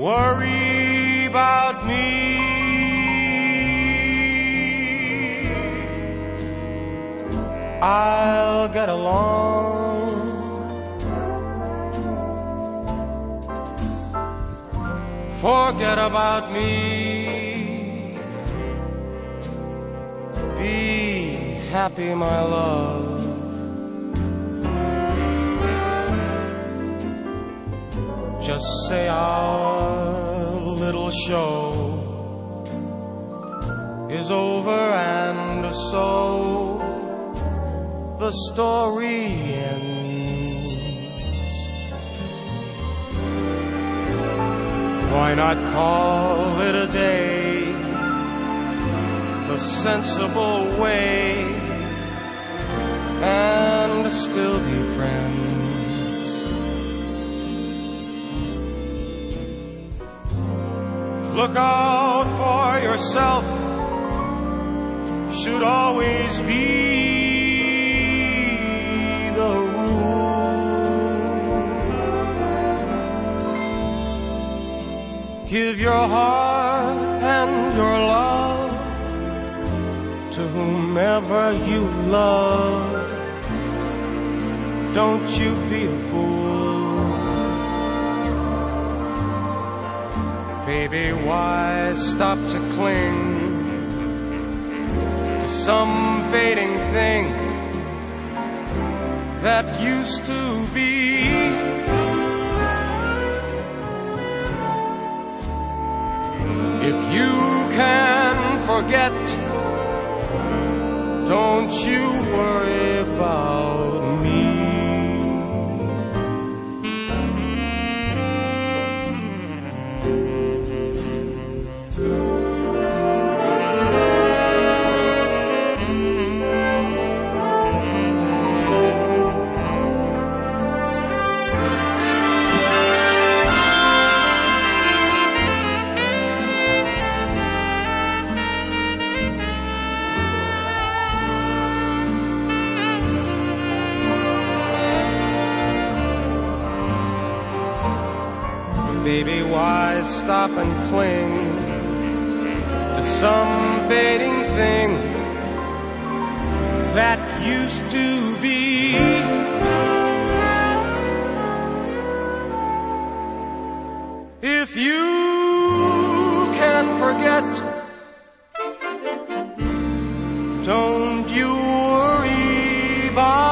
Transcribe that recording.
worry about me. I'll get along. Forget about me. Be happy, my love. Just say our little show is over, and so the story ends. Why not call it a day, the sensible way, and still be friends? Look out for yourself should always be the rule. Give your heart and your love to whomever you love. Don't you be a fool. Baby, why stop to cling to some fading thing that used to be? If you can forget, don't you worry about me. Baby, why stop and cling to some fading thing that used to be? If you can forget, don't you worry about